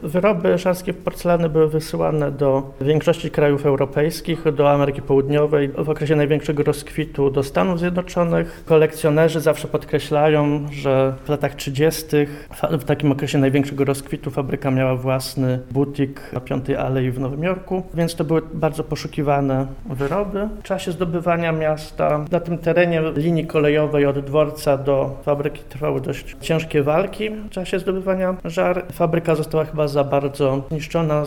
Wyroby szarskie porcelany były wysyłane do większości krajów europejskich, do Ameryki Południowej. W okresie największego rozkwitu do Stanów Zjednoczonych. Kolekcjonerzy zawsze podkreślają, że w latach 30. w takim okresie największego rozkwitu fabryka miała własny butik na Piątej Alei w Nowym Jorku, więc to były bardzo poszukiwane wyroby. W czasie zdobywania miasta na tym terenie linii kolejowej od dworca do fabryki trwały dość ciężkie walki. W czasie zdobywania Żar fabryka została chyba za bardzo zniszczona,